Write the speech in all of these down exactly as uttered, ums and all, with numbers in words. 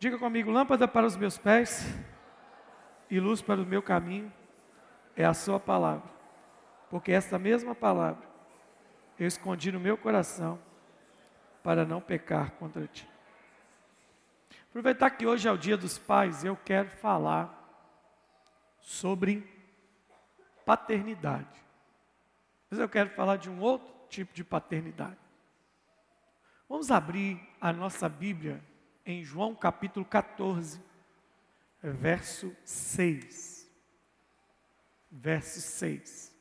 Diga comigo: lâmpada para os meus pés e luz para o meu caminho é a sua palavra. Porque essa mesma palavra eu escondi no meu coração para não pecar contra ti. Aproveitar que hoje é o dia dos pais, eu quero falar sobre paternidade. Mas eu quero falar de um outro tipo de paternidade. Vamos abrir a nossa Bíblia em João capítulo catorze, verso seis. Verso seis.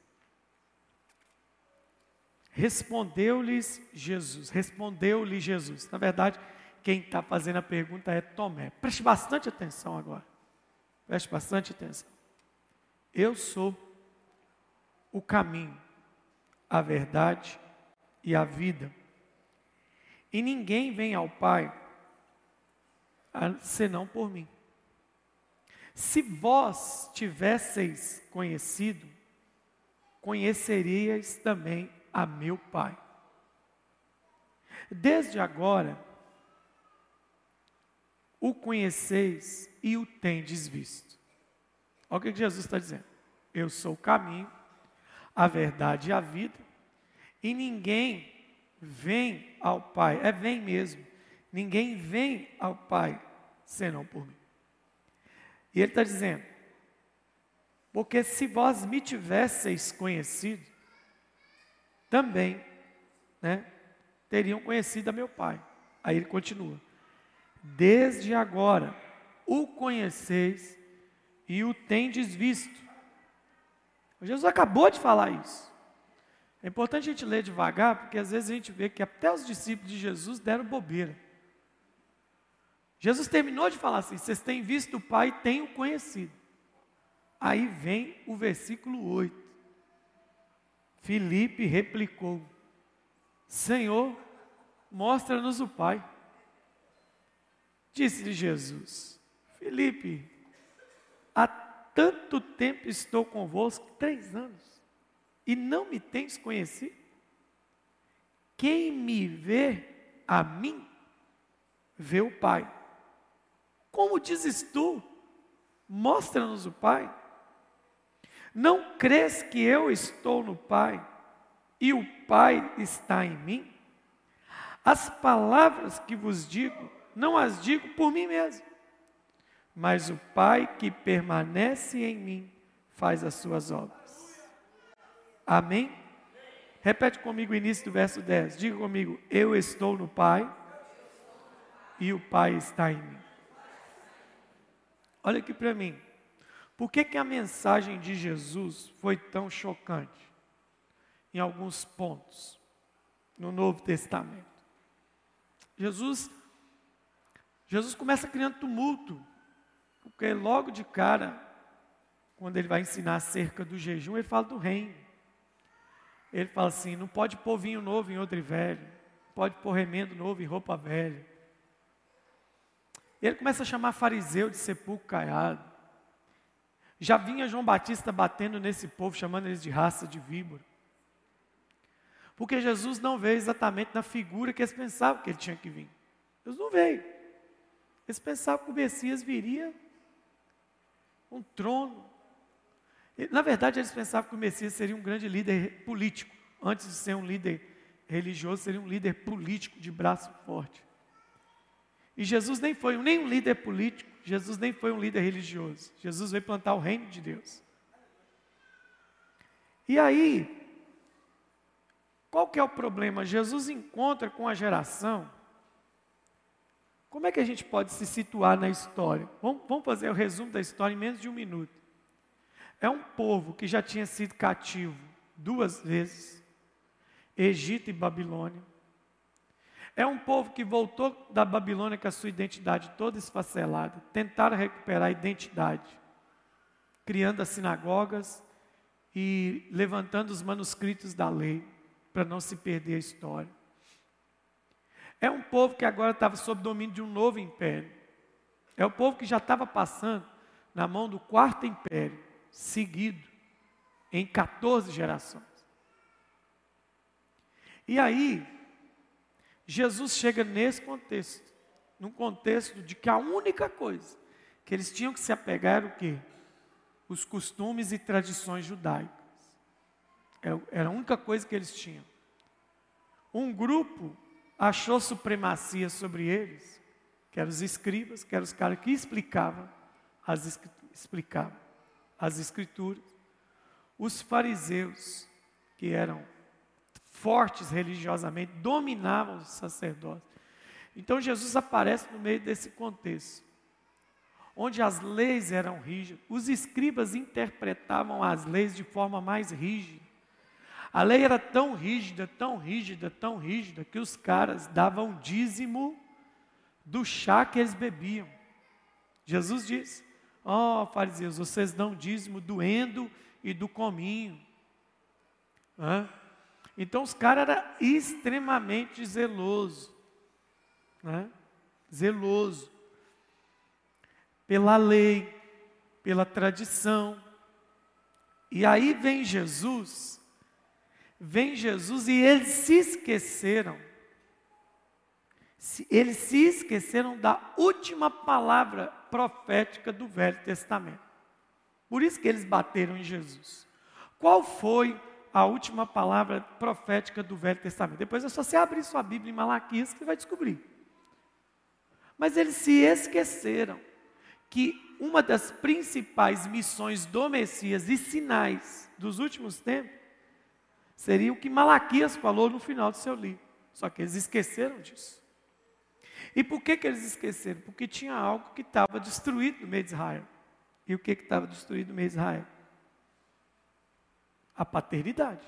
Respondeu-lhes Jesus, respondeu-lhe Jesus. Na verdade, quem está fazendo a pergunta é Tomé. Preste bastante atenção agora. Preste bastante atenção. Eu sou o caminho, a verdade e a vida. E ninguém vem ao Pai senão por mim. Se vós tivesseis conhecido, conheceríeis também a meu Pai. Desde agora, o conheceis e o tendes visto. Olha o que Jesus está dizendo. Eu sou o caminho, a verdade e a vida, e ninguém vem ao Pai, é vem mesmo, ninguém vem ao Pai senão por mim. E ele está dizendo, porque se vós me tivesseis conhecido, também, né, teriam conhecido a meu Pai. Aí ele continua, desde agora o conheceis e o tendes visto. Jesus acabou de falar isso. É importante a gente ler devagar, porque às vezes a gente vê que até os discípulos de Jesus deram bobeira. Jesus terminou de falar assim, vocês têm visto o Pai e têm o conhecido. Aí vem o versículo oito. Filipe replicou, Senhor, mostra-nos o Pai. Disse-lhe Jesus, Filipe, há tanto tempo estou convosco, três anos, e não me tens conhecido? Quem me vê a mim, vê o Pai. Como dizes tu, mostra-nos o Pai. Não crês que eu estou no Pai, e o Pai está em mim? As palavras que vos digo, não as digo por mim mesmo, mas o Pai que permanece em mim, faz as suas obras. Amém? Repete comigo o início do verso dez. Diga comigo, eu estou no Pai e o Pai está em mim. Olha aqui para mim. Por que que a mensagem de Jesus foi tão chocante? Em alguns pontos, no Novo Testamento. Jesus, Jesus começa criando tumulto, porque logo de cara, quando ele vai ensinar acerca do jejum, ele fala do reino. Ele fala assim, não pode pôr vinho novo em odre velho, não pode pôr remendo novo em roupa velha. Ele começa a chamar fariseu de sepulcro caiado. Já vinha João Batista batendo nesse povo, chamando eles de raça de víbora. Porque Jesus não veio exatamente na figura que eles pensavam que ele tinha que vir. Jesus não veio. Eles pensavam que o Messias viria um trono. Na verdade, eles pensavam que o Messias seria um grande líder político. Antes de ser um líder religioso, seria um líder político de braço forte. E Jesus nem foi nem um líder político, Jesus nem foi um líder religioso. Jesus veio plantar o reino de Deus. E aí, qual que é o problema? Jesus encontra com a geração. Como é que a gente pode se situar na história? Vamos, vamos fazer o resumo da história em menos de um minuto. É um povo que já tinha sido cativo duas vezes, Egito e Babilônia. É um povo que voltou da Babilônia com a sua identidade toda esfacelada, tentaram recuperar a identidade, criando as sinagogas e levantando os manuscritos da lei, para não se perder a história. É um povo que agora estava sob domínio de um novo império. É o povo que já estava passando na mão do quarto império, seguido em quatorze gerações. E aí, Jesus chega nesse contexto, num contexto de que a única coisa que eles tinham que se apegar era o quê? Os costumes e tradições judaicas. Era a única coisa que eles tinham. Um grupo achou supremacia sobre eles, que eram os escribas, que eram os caras que explicavam as, explicavam as escrituras. Os fariseus, que eram fortes religiosamente, dominavam os sacerdotes. Então Jesus aparece no meio desse contexto, onde as leis eram rígidas. Os escribas interpretavam as leis de forma mais rígida. A lei era tão rígida, tão rígida, tão rígida, que os caras davam dízimo do chá que eles bebiam. Jesus disse: ó, fariseus, vocês dão dízimo do endo e do cominho. Hã? Então os caras eram extremamente zelosos. Né? Zeloso pela lei, pela tradição. E aí vem Jesus, vem Jesus e eles se esqueceram, eles se esqueceram da última palavra profética do Velho Testamento. Por isso que eles bateram em Jesus. Qual foi a última palavra profética do Velho Testamento? Depois é só você abrir sua Bíblia em Malaquias que você vai descobrir. Mas eles se esqueceram que uma das principais missões do Messias e sinais dos últimos tempos seria o que Malaquias falou no final do seu livro. Só que eles esqueceram disso. E por que que eles esqueceram? Porque tinha algo que estava destruído no meio de Israel. E o que que estava destruído no meio de Israel? A paternidade.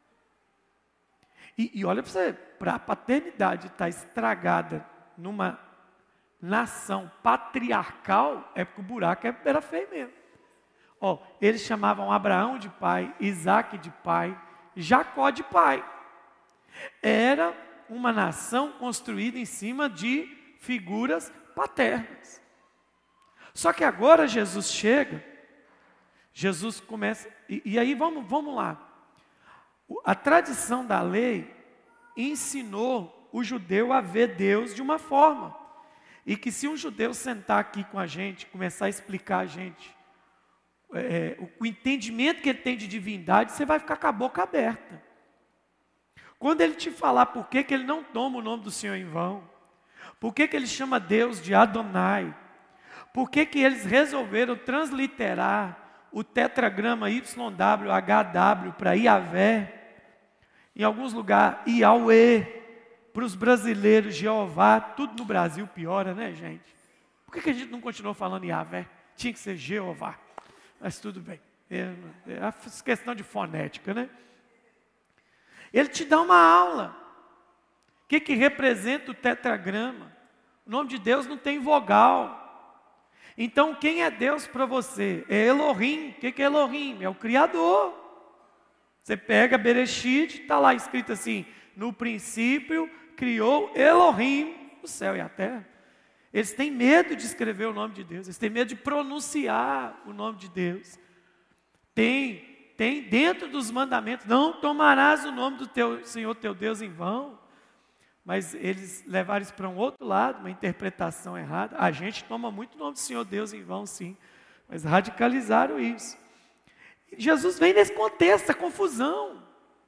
E, e olha para você, para a paternidade estar estragada numa nação patriarcal, é porque o buraco era feio mesmo. Ó, eles chamavam Abraão de pai, Isaac de pai, Jacó de pai. Era uma nação construída em cima de figuras paternas. Só que agora Jesus chega, Jesus começa, e, e aí vamos, vamos lá. A tradição da lei ensinou o judeu a ver Deus de uma forma. E que se um judeu sentar aqui com a gente, começar a explicar a gente é, o, o entendimento que ele tem de divindade, você vai ficar com a boca aberta. Quando ele te falar por que, que ele não toma o nome do Senhor em vão, por que, que ele chama Deus de Adonai, por que, que eles resolveram transliterar o tetragrama Y W H W para Iavé, em alguns lugares Iauê, para os brasileiros, Jeová, tudo no Brasil piora, né, gente? Por que, que a gente não continuou falando Iavé? Tinha que ser Jeová. Mas tudo bem. É, é questão de fonética, né? Ele te dá uma aula. O que, que representa o tetragrama? O nome de Deus não tem vogal. Então, quem é Deus para você? É Elohim. O que, que é Elohim? É o Criador. Você pega Bereshit, está lá escrito assim: no princípio criou Elohim o céu e a terra. Eles têm medo de escrever o nome de Deus, eles têm medo de pronunciar o nome de Deus. Tem, tem dentro dos mandamentos: não tomarás o nome do teu Senhor teu Deus em vão. Mas eles levaram isso para um outro lado, uma interpretação errada. A gente toma muito o nome do Senhor Deus em vão, sim, mas radicalizaram isso. E Jesus vem nesse contexto, essa confusão.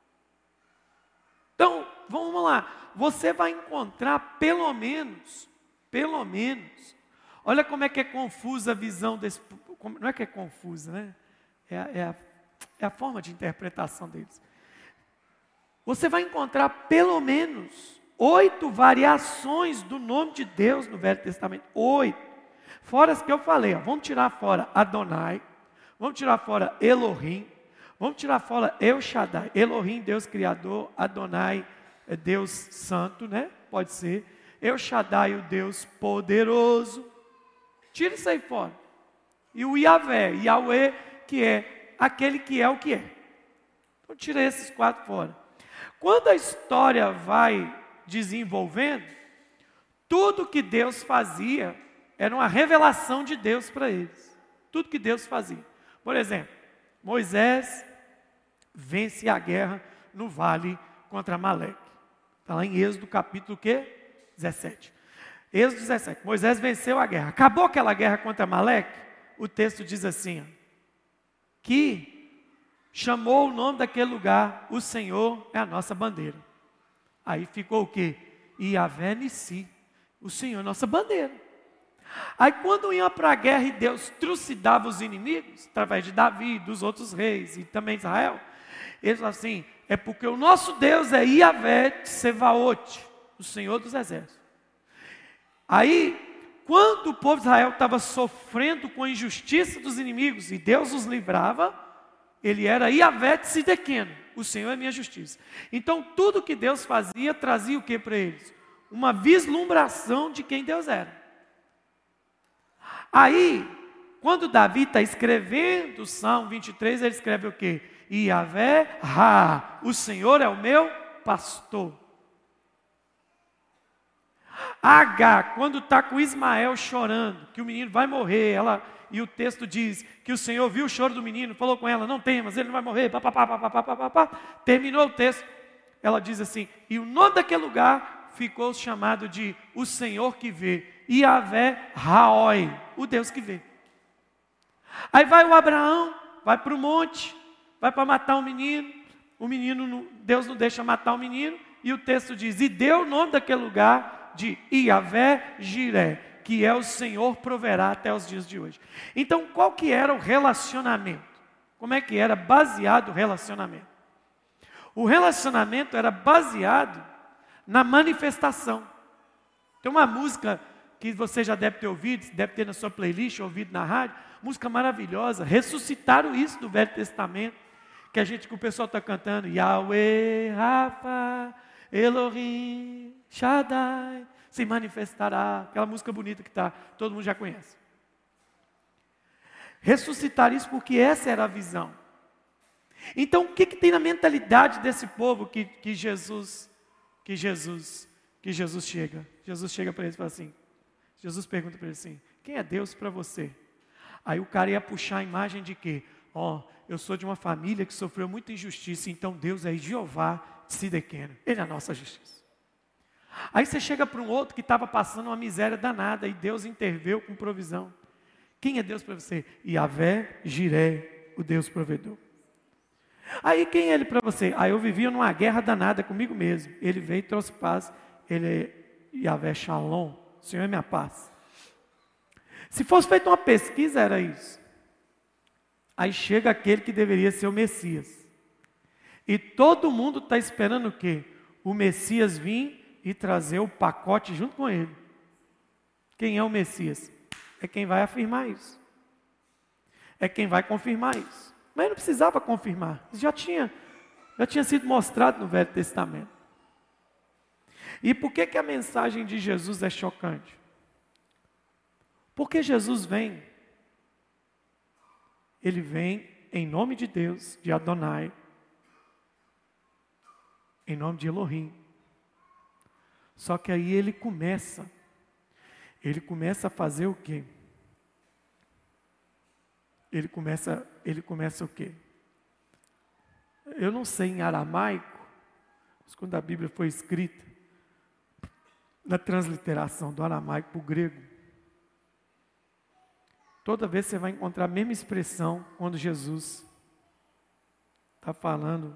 Então, vamos lá. Você vai encontrar pelo menos, pelo menos, olha como é que é confusa a visão desse, não é que é confusa, né? É, é, a, é a forma de interpretação deles. Você vai encontrar pelo menos oito variações do nome de Deus no Velho Testamento. Oito. Fora as que eu falei, ó, vamos tirar fora Adonai, vamos tirar fora Elohim, vamos tirar fora El Shaddai. Elohim, Deus Criador, Adonai, é Deus Santo, né? Pode ser. El Shaddai, o Deus Poderoso. Tira isso aí fora. E o Iavé, Yahweh, que é aquele que é o que é. Então tira esses quatro fora. Quando a história vai desenvolvendo, tudo que Deus fazia era uma revelação de Deus para eles. Tudo que Deus fazia. Por exemplo, Moisés vence a guerra no vale contra Amaleque. Está lá em Êxodo capítulo quê? dezessete. Êxodo dezessete, Moisés venceu a guerra. Acabou aquela guerra contra Amaleque? O texto diz assim, ó, que chamou o nome daquele lugar, o Senhor é a nossa bandeira. Aí ficou o quê? Yahvé Nissi, o Senhor é a nossa bandeira. Aí quando iam para a guerra e Deus trucidava os inimigos, através de Davi, dos outros reis e também Israel, eles falavam assim, é porque o nosso Deus é Yahvé Tsevaot, o Senhor dos exércitos. Aí, quando o povo de Israel estava sofrendo com a injustiça dos inimigos e Deus os livrava, ele era Yahvé Tsidequeno, o Senhor é minha justiça. Então, tudo que Deus fazia, trazia o que para eles? Uma vislumbração de quem Deus era. Aí, quando Davi está escrevendo o Salmo vinte e três, ele escreve o quê? Yahvé Ha, o Senhor é o meu pastor. Agar, quando está com Ismael chorando, que o menino vai morrer, ela, e o texto diz que o Senhor viu o choro do menino, falou com ela, não temas, ele não vai morrer, pá, pá, pá, pá, pá, pá, pá, pá. Terminou o texto, ela diz assim, e o nome daquele lugar ficou chamado de o Senhor que vê, Yahvé Raoi, o Deus que vê. Aí vai o Abraão, vai para o monte, vai para matar um menino, o menino, Deus não deixa matar o menino, e o texto diz, e deu o nome daquele lugar de Yahvé Jiré, que é o Senhor proverá até os dias de hoje. Então, qual que era o relacionamento? Como é que era baseado o relacionamento? O relacionamento era baseado na manifestação. Tem uma música que você já deve ter ouvido, deve ter na sua playlist, ouvido na rádio, música maravilhosa, ressuscitaram isso do Velho Testamento, que a gente, que o pessoal está cantando, Yahweh, Rafa, Elohim, Shaddai, se manifestará, aquela música bonita que tá, todo mundo já conhece. Ressuscitar isso porque essa era a visão. Então, o que, que tem na mentalidade desse povo que, que Jesus, que Jesus, que Jesus chega? Jesus chega para eles e fala assim, Jesus pergunta para ele assim, quem é Deus para você? Aí o cara ia puxar a imagem de quê? Ó, oh, eu sou de uma família que sofreu muita injustiça, então Deus é Jeová Tsidequeno, ele é a nossa justiça. Aí você chega para um outro que estava passando uma miséria danada e Deus interveio com provisão. Quem é Deus para você? Yahvé Jiré, o Deus provedor. Aí quem é ele para você? Aí eu vivia numa guerra danada comigo mesmo. Ele veio e trouxe paz. Ele é Yahvé Shalom, o Senhor é minha paz. Se fosse feita uma pesquisa, era isso. Aí chega aquele que deveria ser o Messias. E todo mundo está esperando o quê? O Messias vir e trazer o pacote junto com ele. Quem é o Messias? É quem vai afirmar isso. É quem vai confirmar isso. Mas não precisava confirmar. Isso já tinha, já tinha sido mostrado no Velho Testamento. E por que que a mensagem de Jesus é chocante? Porque Jesus vem, ele vem em nome de Deus, de Adonai, em nome de Elohim. Só que aí ele começa, ele começa a fazer o quê? Ele começa, ele começa o quê? Eu não sei em aramaico, mas quando a Bíblia foi escrita, na transliteração do aramaico para o grego, toda vez você vai encontrar a mesma expressão quando Jesus está falando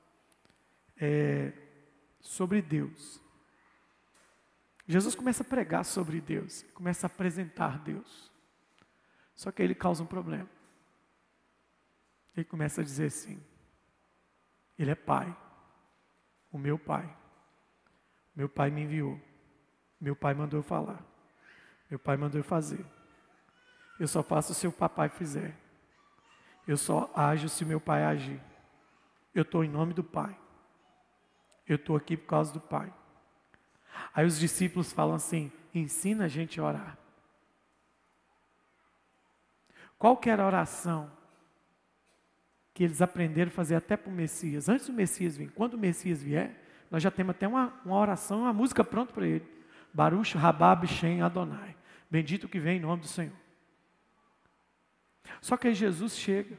é, sobre Deus. Jesus começa a pregar sobre Deus, começa a apresentar Deus. Só que aí ele causa um problema. Ele começa a dizer assim, ele é pai, o meu pai. Meu pai me enviou, meu pai mandou eu falar, meu pai mandou eu fazer. Eu só faço se o papai fizer. Eu só ajo se meu pai agir. Eu estou em nome do pai. Eu estou aqui por causa do pai. Aí os discípulos falam assim, ensina a gente a orar. Qual que era a oração que eles aprenderam a fazer até para o Messias? Antes do Messias vir, quando o Messias vier, nós já temos até uma, uma oração, uma música pronta para ele. Baruch Rabab Shem Adonai. Bendito que vem em nome do Senhor. Só que aí Jesus chega.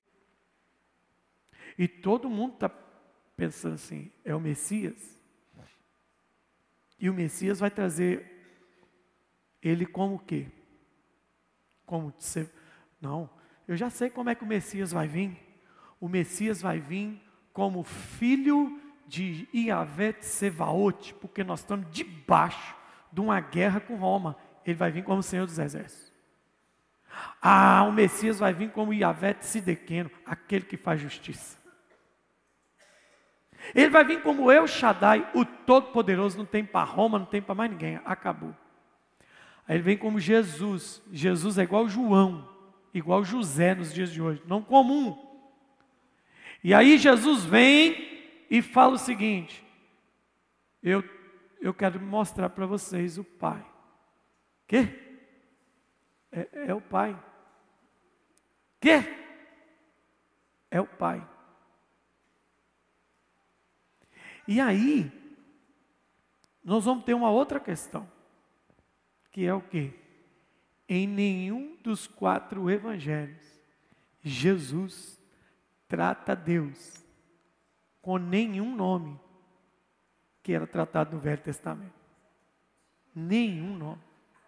E todo mundo está pensando assim, é o Messias. E o Messias vai trazer ele como o quê? Como ser... Não, eu já sei como é que o Messias vai vir. O Messias vai vir como filho de Iavé Tsevaot, porque nós estamos debaixo de uma guerra com Roma. Ele vai vir como Senhor dos Exércitos. Ah, o Messias vai vir como Iavé Tsidequeno, aquele que faz justiça. Ele vai vir como El Shaddai, o Todo-Poderoso, não tem para Roma, não tem para mais ninguém, acabou. Aí ele vem como Jesus. Jesus é igual João, igual José nos dias de hoje, não comum. E aí Jesus vem e fala o seguinte: eu, eu quero mostrar para vocês o Pai. Quê? É, é o Pai. Quê? É o Pai. E aí, nós vamos ter uma outra questão, que é o quê? Em nenhum dos quatro evangelhos, Jesus trata Deus com nenhum nome que era tratado no Velho Testamento. Nenhum nome.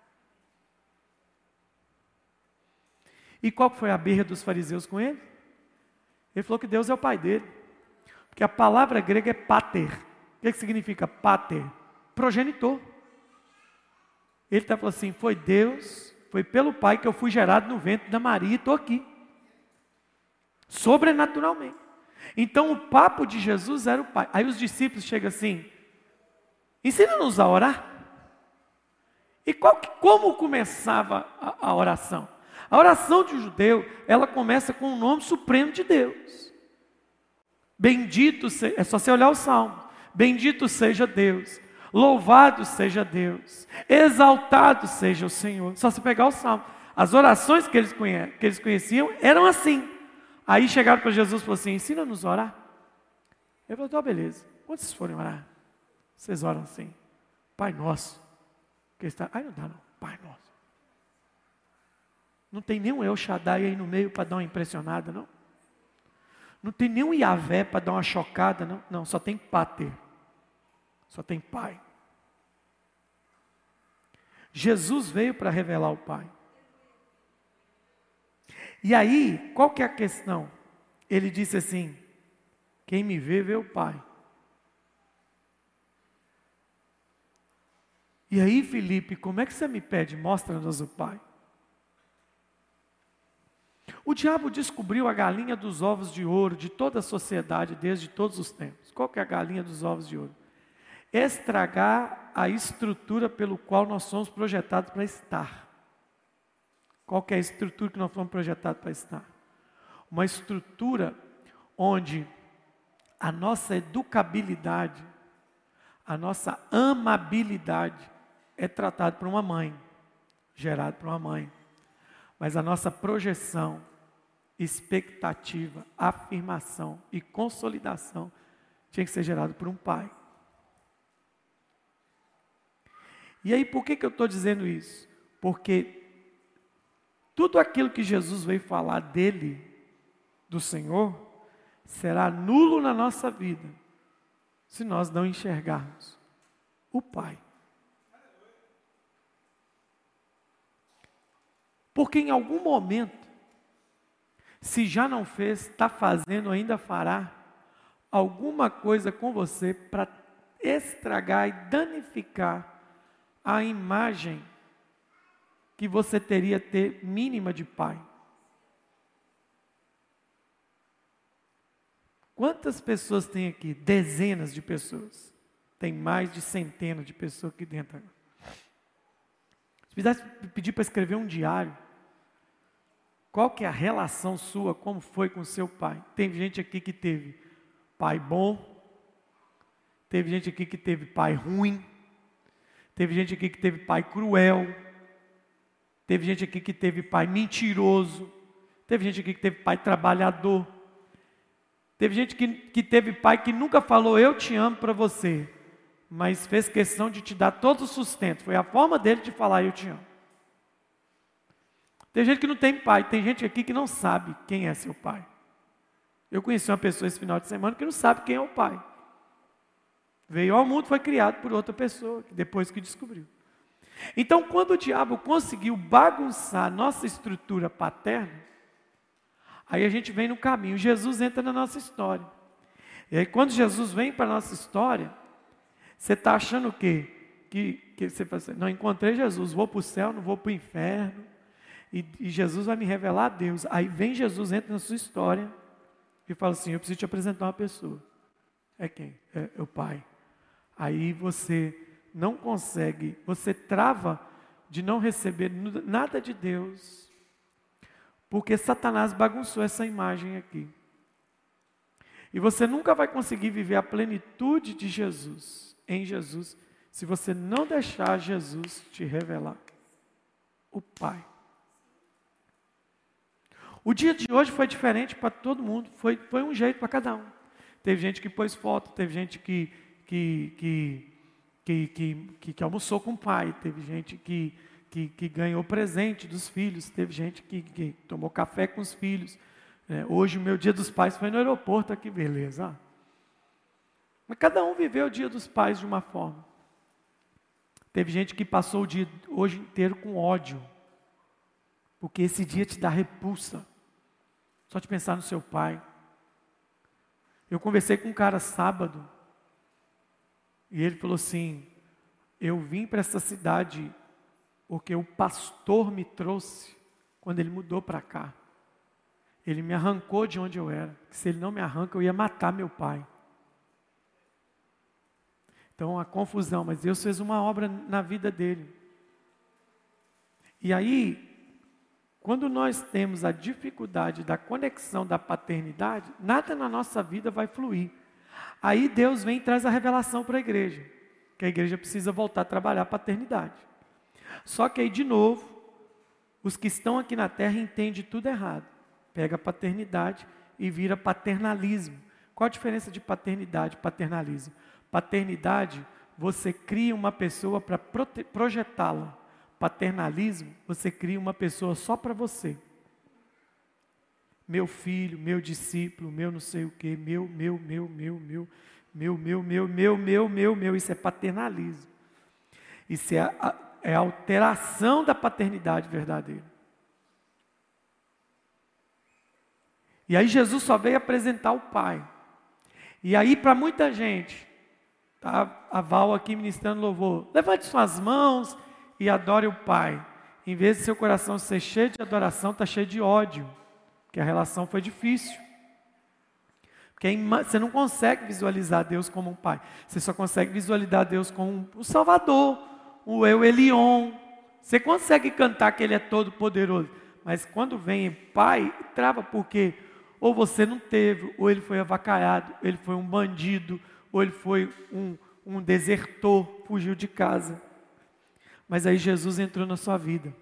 E qual foi a birra dos fariseus com ele? Ele falou que Deus é o pai dele. Porque a palavra grega é pater. O que, que significa pater? Progenitor. Ele está falando assim, foi Deus, foi pelo Pai que eu fui gerado no ventre da Maria e estou aqui. Sobrenaturalmente. Então o papo de Jesus era o Pai. Aí os discípulos chegam assim, ensina-nos a orar. E qual, como começava a, a oração? A oração de um judeu, ela começa com o nome supremo de Deus. Bendito seja, é só você olhar o Salmo. Bendito seja Deus, louvado seja Deus, exaltado seja o Senhor. Só se pegar o Salmo. As orações que eles, conhe, que eles conheciam eram assim. Aí chegaram para Jesus e falaram assim, ensina-nos a orar. Ele falou, tá, beleza. Quando vocês forem orar, vocês oram assim, Pai Nosso. Que está... Ai, não dá não, Pai Nosso. Não tem nenhum El Shaddai aí no meio para dar uma impressionada, não. Não tem nenhum Iavé para dar uma chocada, não. Não, só tem Pater. Só tem Pai. Jesus veio para revelar o Pai. E aí, qual que é a questão? Ele disse assim, quem me vê, vê o Pai. E aí, Felipe, como é que você me pede? Mostra-nos o Pai. O diabo descobriu a galinha dos ovos de ouro de toda a sociedade desde todos os tempos. Qual que é a galinha dos ovos de ouro? Estragar a estrutura pelo qual nós somos projetados para estar. Qual que é a estrutura que nós fomos projetados para estar? Uma estrutura onde a nossa educabilidade, a nossa amabilidade é tratada por uma mãe, gerada por uma mãe. Mas a nossa projeção, expectativa, afirmação e consolidação tinha que ser gerado por um pai. E aí, por que, que eu estou dizendo isso? Porque tudo aquilo que Jesus veio falar dele, do Senhor, será nulo na nossa vida, se nós não enxergarmos o Pai. Porque em algum momento, se já não fez, está fazendo, ainda fará, alguma coisa com você para estragar e danificar a imagem que você teria ter mínima de pai. Quantas pessoas tem aqui? Dezenas de pessoas. Tem mais de centenas de pessoas aqui dentro. Se pudesse pedir para escrever um diário, qual que é a relação sua, como foi com seu pai? Tem gente aqui que teve pai bom, teve gente aqui que teve pai ruim, teve gente aqui que teve pai cruel, teve gente aqui que teve pai mentiroso, teve gente aqui que teve pai trabalhador, teve gente que, que teve pai que nunca falou eu te amo para você, mas fez questão de te dar todo o sustento, foi a forma dele de falar eu te amo. Tem gente que não tem pai, tem gente aqui que não sabe quem é seu pai. Eu conheci uma pessoa esse final de semana que não sabe quem é o pai. Veio ao mundo, foi criado por outra pessoa, depois que descobriu. Então, quando o diabo conseguiu bagunçar a nossa estrutura paterna, aí a gente vem no caminho, Jesus entra na nossa história. E aí, quando Jesus vem para a nossa história, você está achando o quê? Que, que você fala assim, não encontrei Jesus, vou para o céu, não vou para o inferno, e, e Jesus vai me revelar a Deus. Aí vem Jesus, entra na sua história, e fala assim, eu preciso te apresentar uma pessoa. É quem? É, é o Pai. Aí você não consegue, você trava de não receber nada de Deus, porque Satanás bagunçou essa imagem aqui. E você nunca vai conseguir viver a plenitude de Jesus, em Jesus, se você não deixar Jesus te revelar o Pai. O dia de hoje foi diferente para todo mundo, foi, foi um jeito para cada um. Teve gente que pôs foto, teve gente que, que, que, que, que, que, que almoçou com o pai, teve gente que, que, que ganhou presente dos filhos, teve gente que, que tomou café com os filhos. É, hoje o meu dia dos pais foi no aeroporto, aqui, beleza. Ó. Mas cada um viveu o dia dos pais de uma forma. Teve gente que passou o dia hoje inteiro com ódio, porque esse dia te dá repulsa, só de pensar no seu pai. Eu conversei com um cara sábado, e ele falou assim, eu vim para essa cidade porque o pastor me trouxe quando ele mudou para cá. Ele me arrancou de onde eu era. Se ele não me arranca, eu ia matar meu pai. Então, a confusão, mas Deus fez uma obra na vida dele. E aí, quando nós temos a dificuldade da conexão da paternidade, nada na nossa vida vai fluir. Aí Deus vem e traz a revelação para a igreja, que a igreja precisa voltar a trabalhar a paternidade. Só que aí, de novo, os que estão aqui na terra entendem tudo errado. Pega a paternidade e vira paternalismo. Qual a diferença de paternidade e paternalismo? Paternidade, você cria uma pessoa para projetá-la. Paternalismo, você cria uma pessoa só para você. Meu filho, meu discípulo, meu não sei o quê, meu, meu, meu, meu, meu, meu, meu, meu, meu, meu, meu, meu. Isso é paternalismo. Isso é a, é a alteração da paternidade verdadeira. E aí Jesus só veio apresentar o Pai. E aí para muita gente, tá, a Val aqui ministrando louvor, levante suas mãos e adore o Pai. Em vez de seu coração ser cheio de adoração, está cheio de ódio, porque a relação foi difícil. Porque você não consegue visualizar Deus como um Pai, você só consegue visualizar Deus como um Salvador, o Eu Elion. Você consegue cantar que Ele é todo poderoso, mas quando vem Pai, trava, porque ou você não teve, ou ele foi avacalhado, ou ele foi um bandido, ou ele foi um, um desertor, fugiu de casa. Mas aí Jesus entrou na sua vida.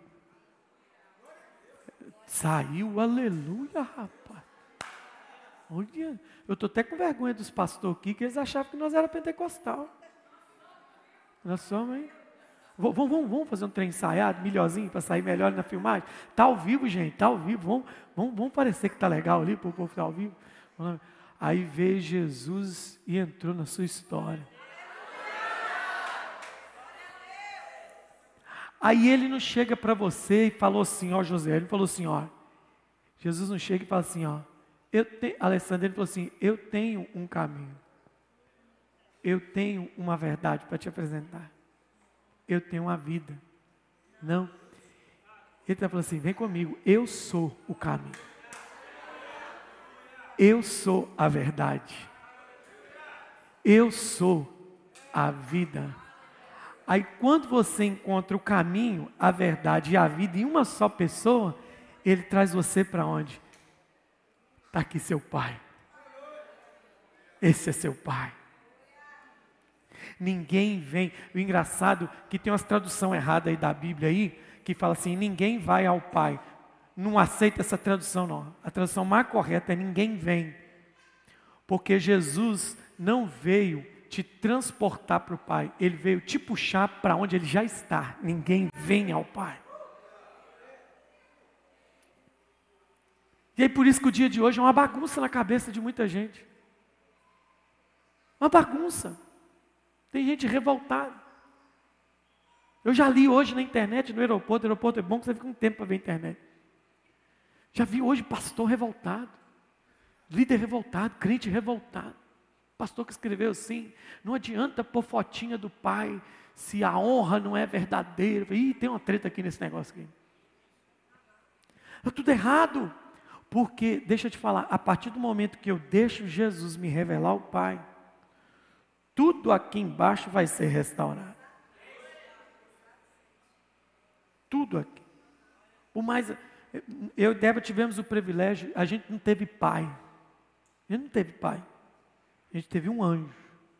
Saiu, aleluia, rapaz. Olha, eu estou até com vergonha dos pastores aqui, que eles achavam que nós era pentecostal. Nós somos, hein? Vamos, vamos, vamos fazer um trem ensaiado, melhorzinho, para sair melhor na filmagem? Está ao vivo, gente, está ao vivo. Vamos, vamos, vamos parecer que está legal ali, para o povo estar ao vivo. Aí veio Jesus e entrou na sua história. Aí ele não chega para você e falou assim, ó José, ele falou assim, ó, Jesus não chega e fala assim, ó, eu tenho, Alessandro, ele falou assim, eu tenho um caminho, eu tenho uma verdade para te apresentar, eu tenho uma vida. Não, ele está falando assim, vem comigo, eu sou o caminho, eu sou a verdade, eu sou a vida. Aí quando você encontra o caminho, a verdade e a vida em uma só pessoa, ele traz você para onde? Está aqui seu pai. Esse é seu pai. Ninguém vem. O engraçado é que tem umas tradução errada aí da Bíblia aí, que fala assim, ninguém vai ao pai. Não aceita essa tradução não. A tradução mais correta é ninguém vem. Porque Jesus não veio te transportar para o Pai, Ele veio te puxar para onde Ele já está. Ninguém vem ao Pai. E aí por isso que o dia de hoje é uma bagunça na cabeça de muita gente. Uma bagunça. Tem gente revoltada. Eu já li hoje na internet, no aeroporto, o aeroporto é bom que você fica um tempo para ver a internet. Já vi hoje pastor revoltado, líder revoltado, crente revoltado. Pastor que escreveu assim, não adianta pôr fotinha do pai, se a honra não é verdadeira. Ih, tem uma treta aqui nesse negócio aqui. É tudo errado. Porque, deixa eu te falar, a partir do momento que eu deixo Jesus me revelar o Pai, tudo aqui embaixo vai ser restaurado. Tudo aqui. Por mais, eu e Débora tivemos o privilégio, a gente não teve pai. A gente não teve pai. A gente teve um anjo.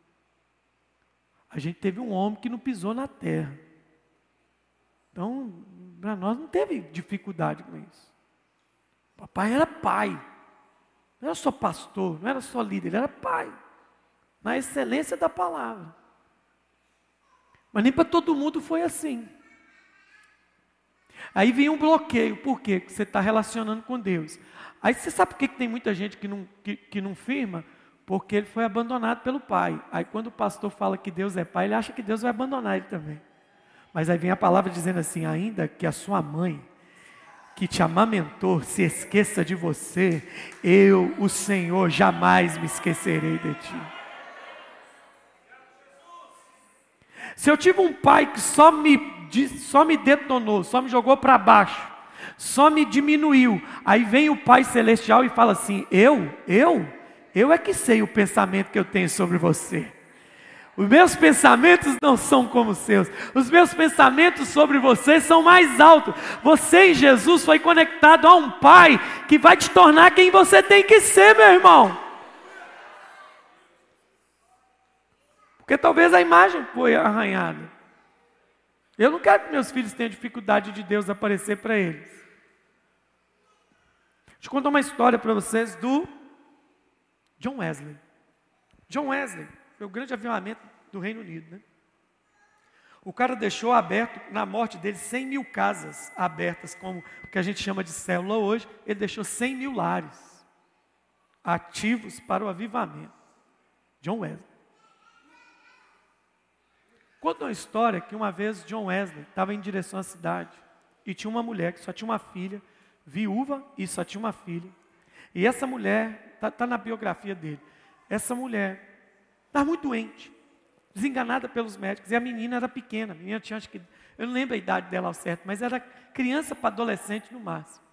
A gente teve um homem que não pisou na terra. Então, para nós não teve dificuldade com isso. Papai era pai. Não era só pastor, não era só líder, ele era pai. Na excelência da palavra. Mas nem para todo mundo foi assim. Aí vem um bloqueio. Por quê? Porque você está relacionando com Deus. Aí você sabe por que tem muita gente que não, que, que não firma? Porque ele foi abandonado pelo pai. Aí quando o pastor fala que Deus é pai, ele acha que Deus vai abandonar ele também. Mas aí vem a palavra dizendo assim, ainda que a sua mãe, que te amamentou, se esqueça de você, eu, o Senhor, jamais me esquecerei de ti. Se eu tive um pai que só me, só me detonou, só me jogou para baixo, só me diminuiu, aí vem o Pai Celestial e fala assim, eu, eu, eu é que sei o pensamento que eu tenho sobre você. Os meus pensamentos não são como os seus. Os meus pensamentos sobre você são mais altos. Você em Jesus foi conectado a um Pai que vai te tornar quem você tem que ser, meu irmão. Porque talvez a imagem foi arranhada. Eu não quero que meus filhos tenham dificuldade de Deus aparecer para eles. Deixa eu contar uma história para vocês do John Wesley. John Wesley foi o grande avivamento do Reino Unido, né? O cara deixou aberto, na morte dele, cem mil casas abertas, como o que a gente chama de célula hoje. Ele deixou cem mil lares ativos para o avivamento. John Wesley. Conta uma história que uma vez John Wesley estava em direção à cidade e tinha uma mulher que só tinha uma filha, viúva e só tinha uma filha. E essa mulher, está tá na biografia dele, essa mulher estava muito doente, desenganada pelos médicos, e a menina era pequena, a menina tinha, acho que, eu não lembro a idade dela ao certo, mas era criança para adolescente no máximo.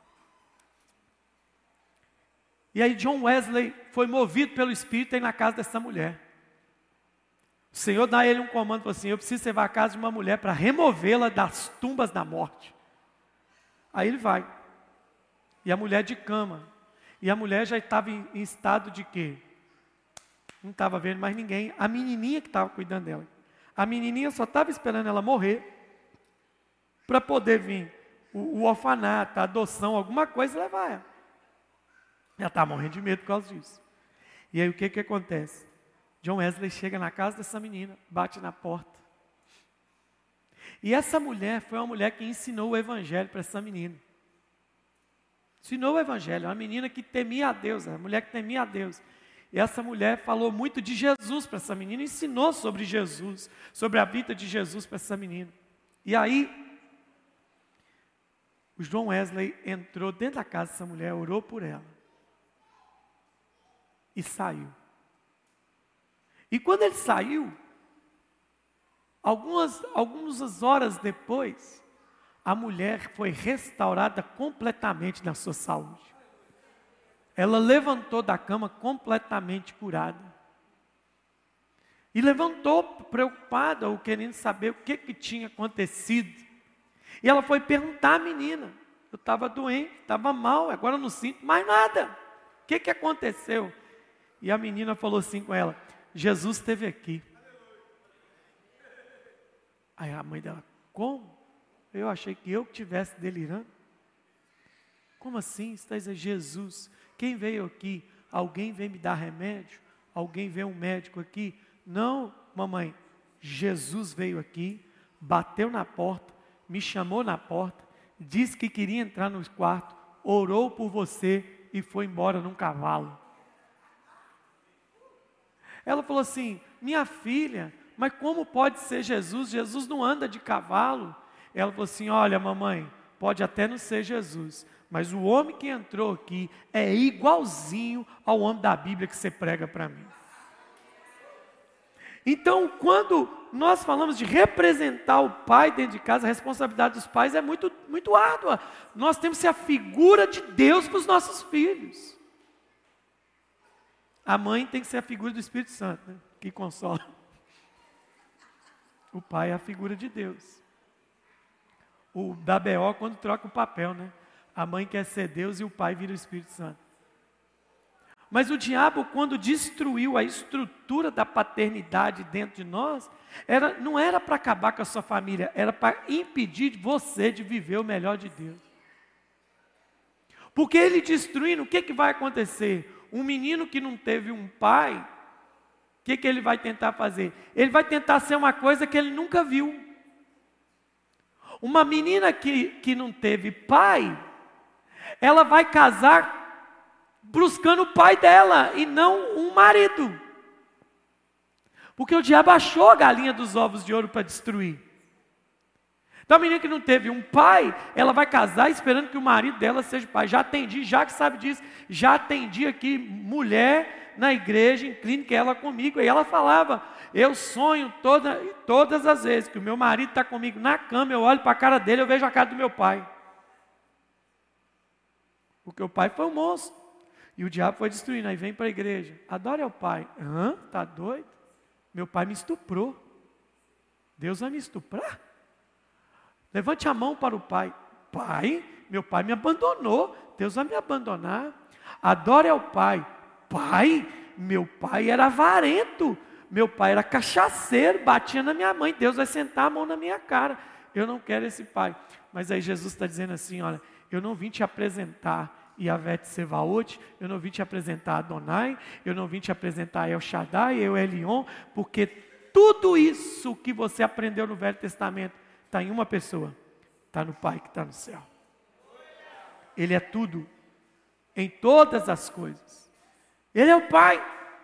E aí John Wesley foi movido pelo Espírito aí na casa dessa mulher. O Senhor dá a ele um comando, falou assim, eu preciso levar a casa de uma mulher para removê-la das tumbas da morte. Aí ele vai, e a mulher de cama, e a mulher já estava em, em estado de quê? Não estava vendo mais ninguém, a menininha que estava cuidando dela. A menininha só estava esperando ela morrer, para poder vir o, o orfanato, a adoção, alguma coisa e levar ela. Ela estava morrendo de medo por causa disso. E aí o que que acontece? John Wesley chega na casa dessa menina, bate na porta. E essa mulher foi uma mulher que ensinou o evangelho para essa menina. Ensinou o evangelho, uma menina que temia a Deus, uma mulher que temia a Deus. E essa mulher falou muito de Jesus para essa menina, ensinou sobre Jesus, sobre a vida de Jesus para essa menina. E aí, o John Wesley entrou dentro da casa dessa mulher, orou por ela. E saiu. E quando ele saiu, algumas, algumas horas depois, a mulher foi restaurada completamente na sua saúde. Ela levantou da cama completamente curada. E levantou preocupada, ou querendo saber o que, que tinha acontecido. E ela foi perguntar à menina, eu estava doente, estava mal, agora eu não sinto mais nada. O que, que aconteceu? E a menina falou assim com ela, Jesus esteve aqui. Aí a mãe dela, como? Eu achei que eu que estivesse delirando. Como assim? Você está dizendo, Jesus, quem veio aqui? Alguém veio me dar remédio? Alguém veio um médico aqui? Não, mamãe, Jesus veio aqui, bateu na porta, me chamou na porta, disse que queria entrar no quarto, orou por você e foi embora num cavalo. Ela falou assim, minha filha, mas como pode ser Jesus? Jesus não anda de cavalo. Ela falou assim, olha mamãe, pode até não ser Jesus, mas o homem que entrou aqui é igualzinho ao homem da Bíblia que você prega para mim. Então, quando nós falamos de representar o pai dentro de casa, a responsabilidade dos pais é muito, muito árdua. Nós temos que ser a figura de Deus para os nossos filhos. A mãe tem que ser a figura do Espírito Santo, né? Que consola. O pai é a figura de Deus. O da B O quando troca o papel, né? A mãe quer ser Deus e o pai vira o Espírito Santo. Mas o diabo, quando destruiu a estrutura da paternidade dentro de nós, era, não era para acabar com a sua família, era para impedir você de viver o melhor de Deus. Porque ele destruindo, o que, que vai acontecer? Um menino que não teve um pai, o que, que ele vai tentar fazer? Ele vai tentar ser uma coisa que ele nunca viu. Uma menina que, que não teve pai, ela vai casar buscando o pai dela e não um marido. Porque o diabo achou a galinha dos ovos de ouro para destruir. Então a menina que não teve um pai, ela vai casar esperando que o marido dela seja pai. Já atendi, já que sabe disso, já atendi aqui mulher na igreja, em clínica, ela comigo, e ela falava, eu sonho toda, todas as vezes que o meu marido está comigo na cama, eu olho para a cara dele, eu vejo a cara do meu pai. Porque o pai foi um monstro. E o diabo foi destruindo, aí vem para a igreja, adora o pai. Hã? Está doido? Meu pai me estuprou. Deus vai me estuprar? Levante a mão para o pai. Pai, meu pai me abandonou. Deus vai me abandonar. Adore ao pai. Pai, meu pai era avarento. Meu pai era cachaceiro, batia na minha mãe. Deus vai sentar a mão na minha cara. Eu não quero esse pai. Mas aí Jesus está dizendo assim, olha, eu não vim te apresentar Yahvé Tsevaot, eu não vim te apresentar Adonai, eu não vim te apresentar El Shaddai, El Elyon, porque tudo isso que você aprendeu no Velho Testamento está em uma pessoa, está no Pai que está no céu. Ele é tudo, em todas as coisas. Ele é o Pai.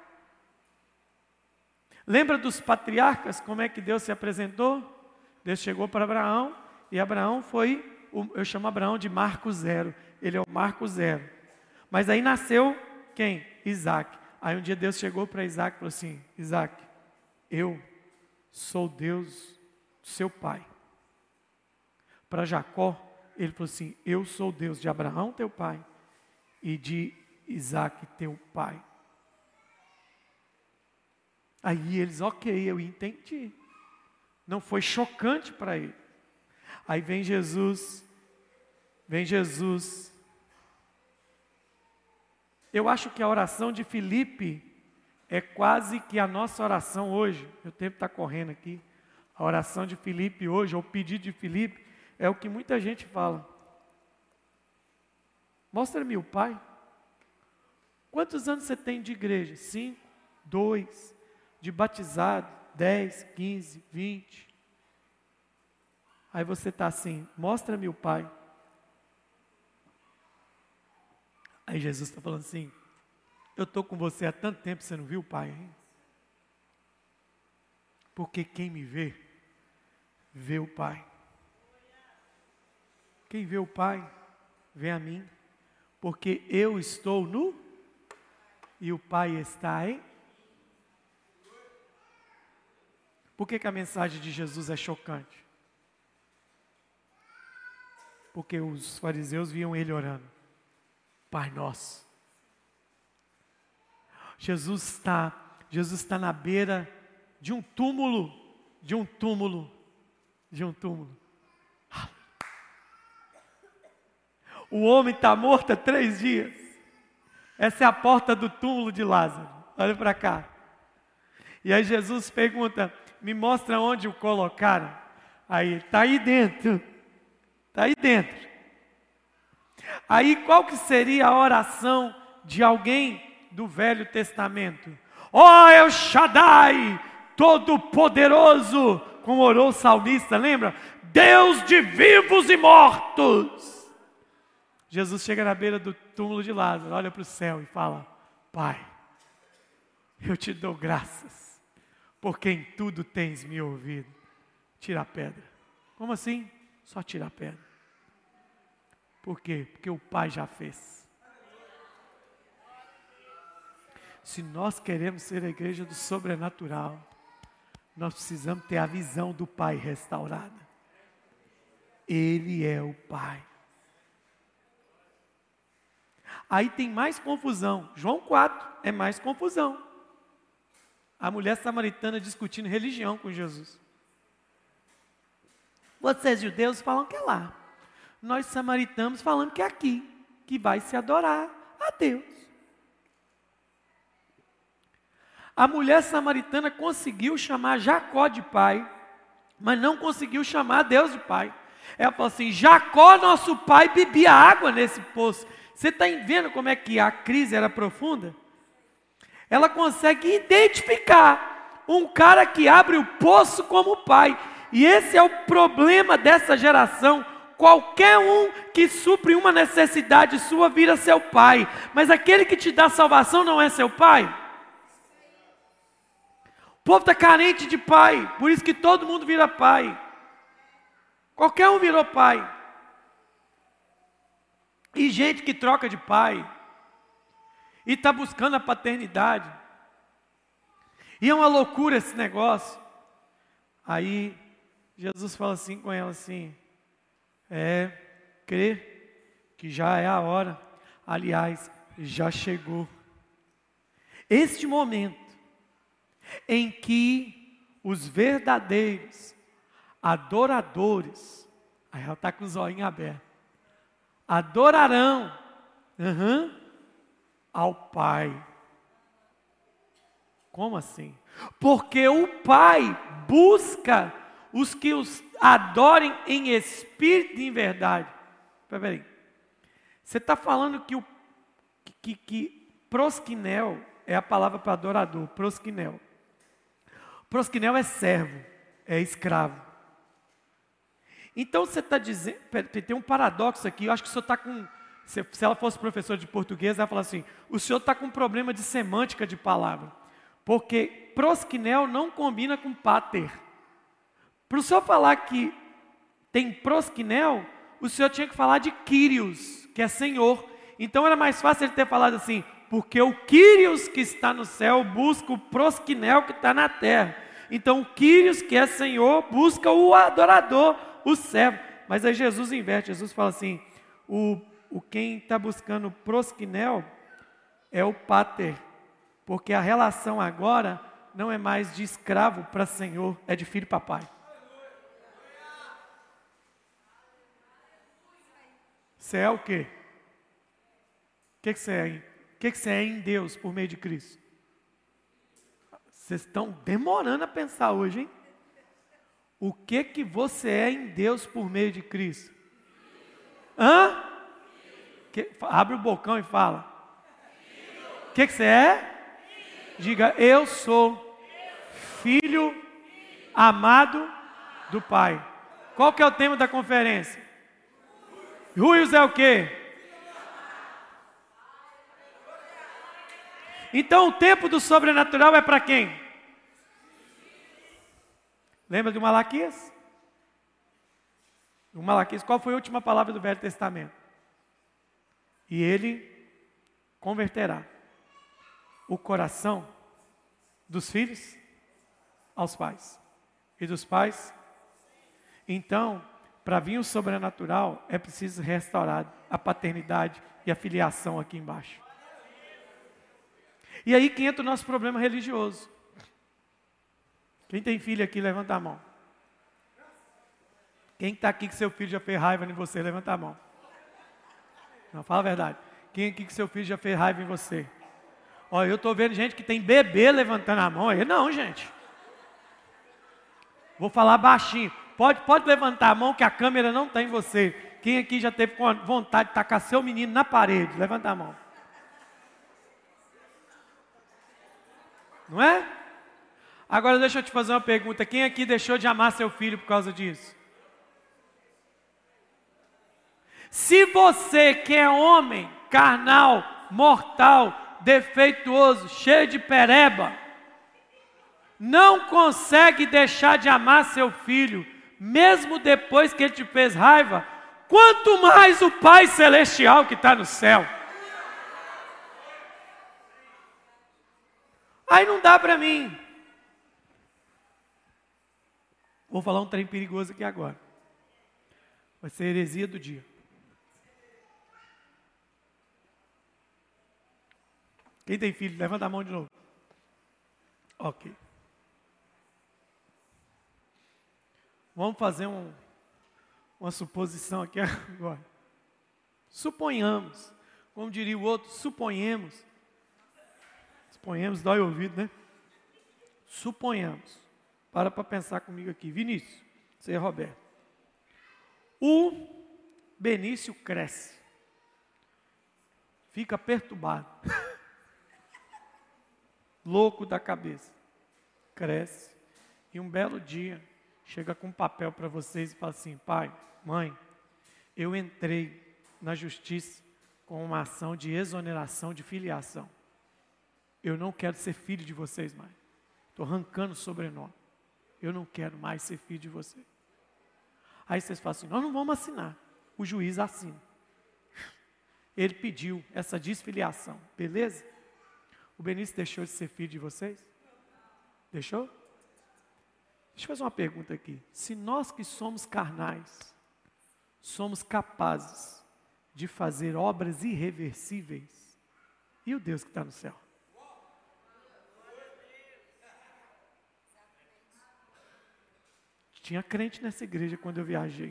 Lembra dos patriarcas, como é que Deus se apresentou? Deus chegou para Abraão, e Abraão foi, eu chamo Abraão de Marco Zero. Ele é o Marco Zero. Mas aí nasceu quem? Isaac. Aí um dia Deus chegou para Isaac e falou assim, Isaac, eu sou Deus do seu pai. Para Jacó, ele falou assim, eu sou Deus de Abraão, teu pai, e de Isaac, teu pai. Aí eles, ok, eu entendi. Não foi chocante para ele. Aí vem Jesus, vem Jesus. Eu acho que a oração de Filipe é quase que a nossa oração hoje. O tempo está correndo aqui. A oração de Filipe hoje, ou o pedido de Filipe, é o que muita gente fala. Mostra-me o Pai. Quantos anos você tem de igreja? Cinco? Dois? De batizado? Dez? Quinze? Vinte? Aí você está assim, mostra-me o Pai. Aí Jesus está falando assim, eu estou com você há tanto tempo, você não viu o Pai ainda? Porque quem me vê, vê o Pai. Quem vê o Pai, vê a mim. Porque eu estou no, e o Pai está em. Por que que a mensagem de Jesus é chocante? Porque os fariseus viam ele orando. Pai nosso. Jesus está, Jesus está na beira de um túmulo, de um túmulo, de um túmulo. O homem está morto há três dias. Essa é a porta do túmulo de Lázaro. Olha para cá. E aí Jesus pergunta, me mostra onde o colocaram. Aí, está aí dentro. Está aí dentro. Aí qual que seria a oração de alguém do Velho Testamento? Ó El Shaddai, Todo-Poderoso, como orou o salmista, lembra? Deus de vivos e mortos. Jesus chega na beira do túmulo de Lázaro, olha para o céu e fala, Pai, eu te dou graças, porque em tudo tens me ouvido. Tira a pedra. Como assim? Só tira a pedra. Por quê? Porque o Pai já fez. Se nós queremos ser a igreja do sobrenatural, nós precisamos ter a visão do Pai restaurada. Ele é o Pai. Aí tem mais confusão. João quatro é mais confusão. A mulher samaritana discutindo religião com Jesus. Vocês judeus falam que é lá. Nós samaritanos falamos que é aqui, que vai se adorar a Deus. A mulher samaritana conseguiu chamar Jacó de pai, mas não conseguiu chamar Deus de pai. Ela falou assim: Jacó, nosso pai, bebia água nesse poço. Você está vendo como é que a crise era profunda? Ela consegue identificar um cara que abre o poço como pai. E esse é o problema dessa geração. Qualquer um que supre uma necessidade sua vira seu pai. Mas aquele que te dá salvação não é seu pai? O povo está carente de pai. Por isso que todo mundo vira pai. Qualquer um virou pai. E gente que troca de pai. E está buscando a paternidade. E é uma loucura esse negócio. Aí Jesus fala assim com ela assim: é, crê que já é a hora. Aliás, já chegou. Este momento em que os verdadeiros adoradores, aí ela está com o zoinho aberto, adorarão uhum, ao Pai. Como assim? Porque o Pai busca os que os adorem em espírito e em verdade. Peraí, você está falando que o que, que prosquinel é a palavra para adorador, prosquinel. Prosquinel é servo, é escravo. Então você está dizendo, tem um paradoxo aqui, eu acho que o senhor está com, se, se ela fosse professora de português, ela ia falar assim: o senhor está com um problema de semântica de palavra, porque prosquinel não combina com pater. Para o senhor falar que tem prosquinel, o senhor tinha que falar de Kyrios, que é Senhor. Então era mais fácil ele ter falado assim: porque o Kyrios que está no céu busca o prosquinel que está na terra. Então o Kyrios que é Senhor busca o adorador, o servo. Mas aí Jesus inverte, Jesus fala assim: o, o quem está buscando o prosquinel é o pater, porque a relação agora não é mais de escravo para senhor, é de filho para pai. Você é o quê? O que, que você é? O que, que você é em Deus por meio de Cristo? Vocês estão demorando a pensar hoje, hein? O que que você é em Deus por meio de Cristo? Hã? Que, abre o bocão e fala. O que que você é? Diga: eu sou filho amado do Pai. Qual que é o tema da conferência? Ruios é o quê? Então o tempo do sobrenatural é para quem? Lembra de Malaquias? O Malaquias, qual foi a última palavra do Velho Testamento? E ele converterá o coração dos filhos aos pais, e dos pais. Então, para vir o sobrenatural, é preciso restaurar a paternidade e a filiação aqui embaixo. E aí que entra o nosso problema religioso. Quem tem filho aqui, levanta a mão. Quem está aqui que seu filho já fez raiva em você, levanta a mão. Não, fala a verdade. Quem aqui que seu filho já fez raiva em você? Olha, eu estou vendo gente que tem bebê levantando a mão. Aí não, gente. Vou falar baixinho. Pode, pode levantar a mão que a câmera não está em você. Quem aqui já teve vontade de tacar seu menino na parede? Levanta a mão. Não é? Agora deixa eu te fazer uma pergunta. Quem aqui deixou de amar seu filho por causa disso? Se você que é homem, carnal, mortal, defeituoso, cheio de pereba, não consegue deixar de amar seu filho, mesmo depois que ele te fez raiva, quanto mais o Pai Celestial que está no céu. Aí não dá para mim. Vou falar um trem perigoso aqui agora. Vai ser a heresia do dia. Quem tem filho, levanta a mão de novo. Ok. Vamos fazer um, uma suposição aqui agora. Suponhamos, como diria o outro, suponhamos. Suponhamos, dói o ouvido, né? Suponhamos. Para para pensar comigo aqui. Vinícius, você é Roberto. O Benício cresce. Fica perturbado. Louco da cabeça. Cresce. E um belo dia, chega com um papel para vocês e fala assim: pai, mãe, eu entrei na justiça com uma ação de exoneração de filiação. Eu não quero ser filho de vocês mais. Estou arrancando o sobrenome. Eu não quero mais ser filho de vocês. Aí vocês falam assim: nós não vamos assinar. O juiz assina. Ele pediu essa desfiliação, beleza? O Benício deixou de ser filho de vocês? Deixou? Deixa eu fazer uma pergunta aqui. Se nós que somos carnais, somos capazes de fazer obras irreversíveis, e o Deus que está no céu? Tinha crente nessa igreja quando eu viajei.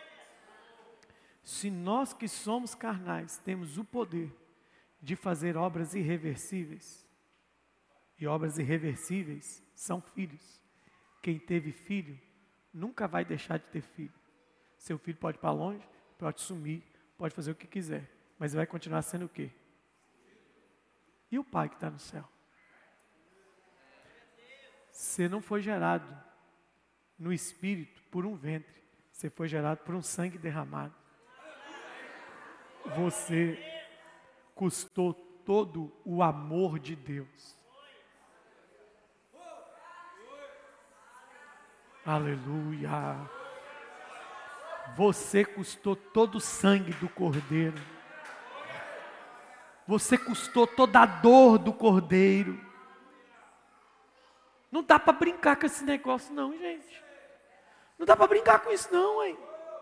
Se nós que somos carnais temos o poder de fazer obras irreversíveis, e obras irreversíveis são filhos. Quem teve filho nunca vai deixar de ter filho. Seu filho pode ir para longe, pode sumir, pode fazer o que quiser, mas vai continuar sendo o quê? E o Pai que está no céu? Você não foi gerado no espírito por um ventre, você foi gerado por um sangue derramado. Você custou todo o amor de Deus. Aleluia. Você custou todo o sangue do Cordeiro. Você custou toda a dor do Cordeiro. Não dá para brincar com esse negócio não, gente. Não dá para brincar com isso não, hein?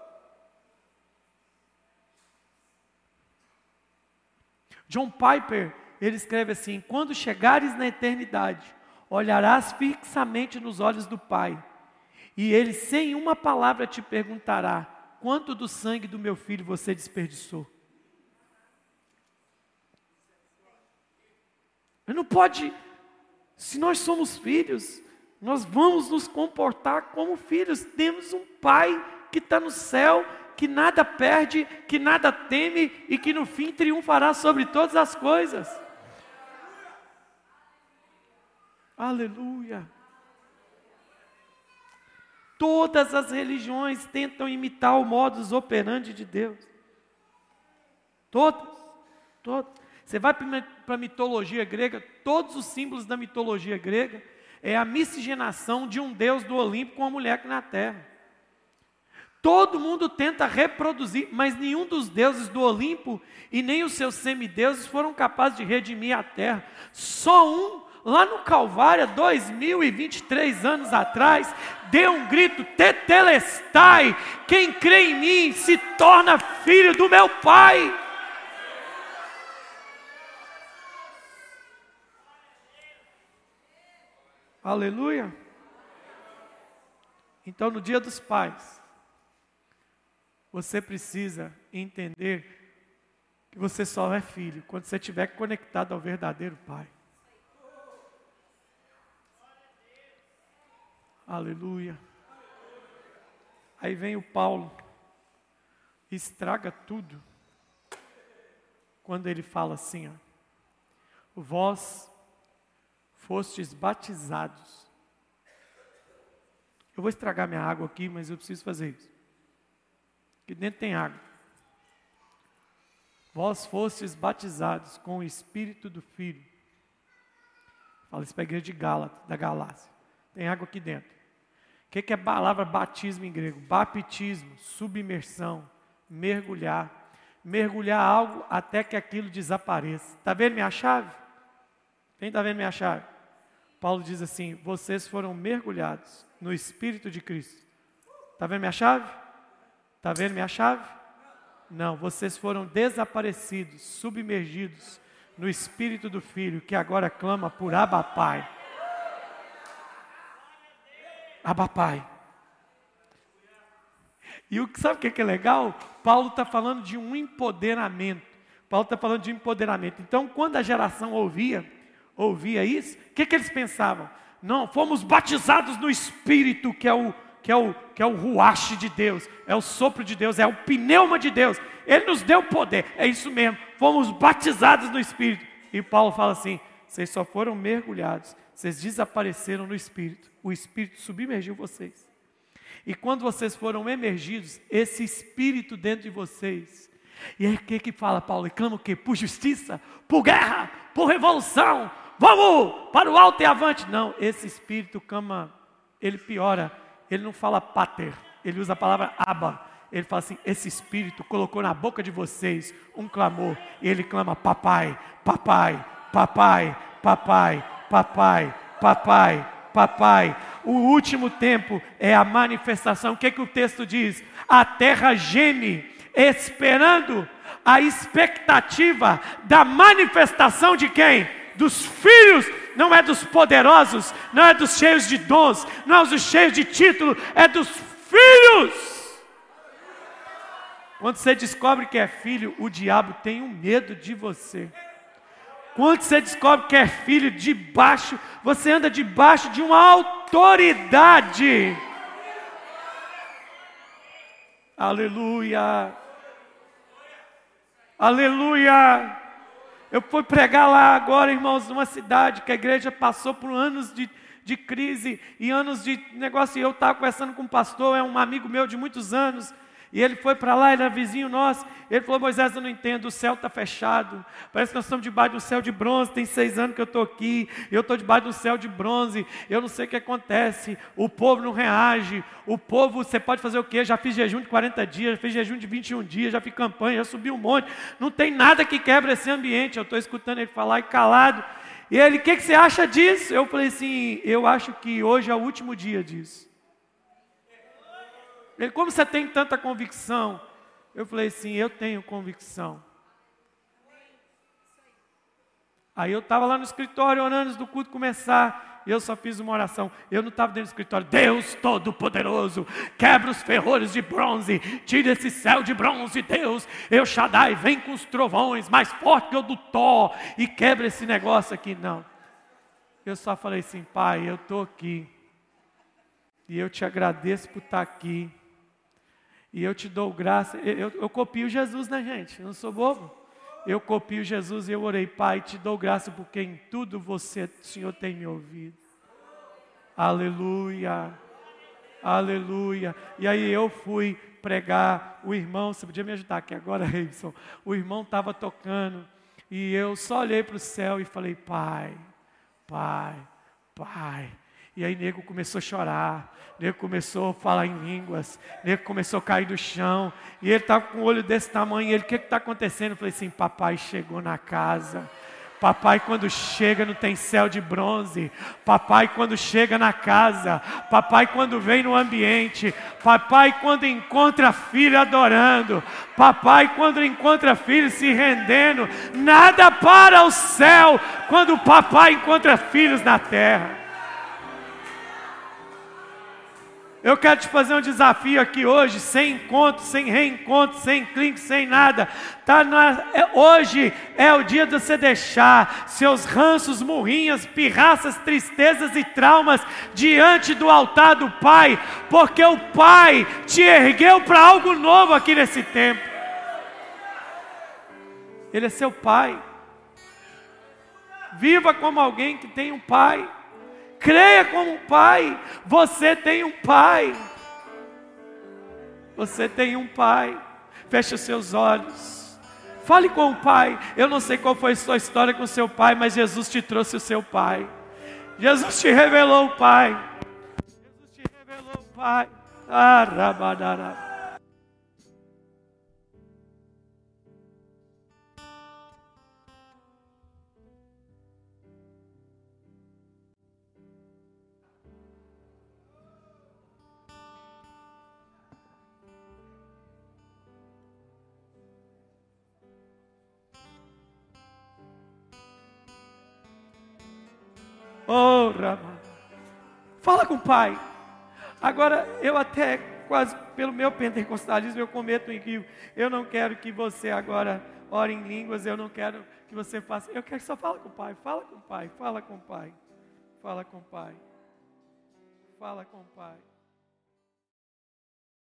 John Piper, ele escreve assim: quando chegares na eternidade, olharás fixamente nos olhos do Pai, e Ele sem uma palavra te perguntará: quanto do sangue do meu filho você desperdiçou? Não pode, se nós somos filhos, nós vamos nos comportar como filhos. Temos um Pai que está no céu, que nada perde, que nada teme e que no fim triunfará sobre todas as coisas. Aleluia. Todas as religiões tentam imitar o modus operandi de Deus. Todas, todas. Você vai para a mitologia grega, todos os símbolos da mitologia grega é a miscigenação de um Deus do Olimpo com uma mulher aqui na terra. Todo mundo tenta reproduzir, mas nenhum dos deuses do Olimpo e nem os seus semideuses foram capazes de redimir a terra. Só um, lá no Calvário, dois mil e vinte e três anos atrás, deu um grito: tetelestai, quem crê em mim se torna filho do meu Pai. Aleluia. Então, no dia dos pais, você precisa entender que você só é filho quando você estiver conectado ao verdadeiro Pai. Aleluia. Aí vem o Paulo, estraga tudo, quando ele fala assim: ó, vós fostes batizados. Eu vou estragar minha água aqui, mas eu preciso fazer isso. Aqui dentro tem água. Vós fostes batizados com o Espírito do Filho. Fala isso para a igreja de Gálatas, da Galácia. Tem água aqui dentro. O que, que é a palavra batismo em grego? Baptismo, submersão, mergulhar. Mergulhar algo até que aquilo desapareça. Está vendo minha chave? Quem está vendo minha chave? Paulo diz assim, vocês foram mergulhados no Espírito de Cristo. Está vendo minha chave? Está vendo minha chave? Não, vocês foram desaparecidos, submergidos no Espírito do Filho, que agora clama por Abba Pai. Abba Pai. E o, sabe o que é, que é legal? Paulo está falando de um empoderamento. Paulo está falando de empoderamento. Então, quando a geração ouvia, ouvia isso, o que, que eles pensavam? Não, fomos batizados no Espírito, que é o que é o, que é o ruache de Deus, é o sopro de Deus, é o pneuma de Deus. Ele nos deu poder, é isso mesmo. Fomos batizados no Espírito. E Paulo fala assim, vocês só foram mergulhados, vocês desapareceram no Espírito. O Espírito submergiu vocês. E quando vocês foram emergidos, esse Espírito dentro de vocês. E aí o que que fala Paulo? Ele clama o quê? Por justiça, por guerra, por revolução. Vamos para o alto e avante. Não, esse Espírito clama, ele piora. Ele não fala pater, ele usa a palavra Abba. Ele fala assim, esse Espírito colocou na boca de vocês um clamor. E ele clama, papai, papai, papai, papai, papai, papai, papai. O último tempo é a manifestação. O que, que o texto diz? A terra geme, esperando a expectativa da manifestação de quem? Dos filhos. Não é dos poderosos, não é dos cheios de dons, não é dos cheios de título, é dos filhos. Quando você descobre que é filho, o diabo tem um medo de você. Quando você descobre que é filho, debaixo, você anda debaixo de uma autoridade. Aleluia. Aleluia. Eu fui pregar lá agora, irmãos, numa cidade que a igreja passou por anos de, de crise e anos de negócio. E eu estava conversando com um pastor, é um amigo meu de muitos anos. E ele foi para lá, ele era vizinho nosso. Ele falou, Moisés, eu não entendo, o céu está fechado. Parece que nós estamos debaixo de um céu de bronze. Tem seis anos que eu estou aqui. Eu estou debaixo de um céu de bronze. Eu não sei o que acontece. O povo não reage. O povo, você pode fazer o quê? Já fiz jejum de quarenta dias, já fiz jejum de vinte e um dias, já fiz campanha, já subi um monte. Não tem nada que quebre esse ambiente. Eu estou escutando ele falar e calado. E ele, o que, que você acha disso? Eu falei assim, eu acho que hoje é o último dia disso. Ele, como você tem tanta convicção? Eu falei assim, eu tenho convicção. Aí eu estava lá no escritório orando antes do culto começar, e eu só fiz uma oração. Eu não estava dentro do escritório. Deus Todo-Poderoso, quebra os ferrolhos de bronze, tira esse céu de bronze, Deus. Eu, Shaddai, vem com os trovões, mais forte que o do Thor, e quebra esse negócio aqui. Não. Eu só falei assim, Pai, eu estou aqui, e eu te agradeço por estar aqui. E eu te dou graça, eu, eu, eu copio Jesus, né, gente? Eu não sou bobo. Eu copio Jesus e eu orei, Pai, te dou graça porque em tudo você, Senhor, tem me ouvido. Aleluia, aleluia. E aí eu fui pregar, o irmão, você podia me ajudar aqui agora, Reibson? O irmão estava tocando e eu só olhei para o céu e falei, Pai, Pai, Pai. E aí nego começou a chorar, nego começou a falar em línguas, nego começou a cair do chão, e ele estava com o olho desse tamanho, e ele, o que está acontecendo? Eu falei assim, papai chegou na casa. Papai quando chega não tem céu de bronze. Papai quando chega na casa. Papai quando vem no ambiente. Papai quando encontra filho adorando. Papai quando encontra filho se rendendo. Nada para o céu quando o papai encontra filhos na terra. Eu quero te fazer um desafio aqui hoje, sem encontro, sem reencontro, sem clique, sem nada. Tá na, é, hoje é o dia de você deixar seus ranços, murrinhas, pirraças, tristezas e traumas diante do altar do Pai, porque o Pai te ergueu para algo novo aqui nesse tempo. Ele é seu Pai. Viva como alguém que tem um Pai. Creia como um pai. Você tem um pai. Você tem um pai. Feche os seus olhos. Fale com o pai. Eu não sei qual foi a sua história com o seu pai, mas Jesus te trouxe o seu pai. Jesus te revelou o pai. Pai. Arabadará. Oh, Rama. Fala com o Pai. Agora, eu até quase, pelo meu pentecostalismo, eu cometo um equívoco. Eu não quero que você agora ore em línguas, eu não quero que você faça. Eu quero que só fala com o Pai, fala com o Pai, fala com o Pai. Fala com o Pai. Fala com o Pai.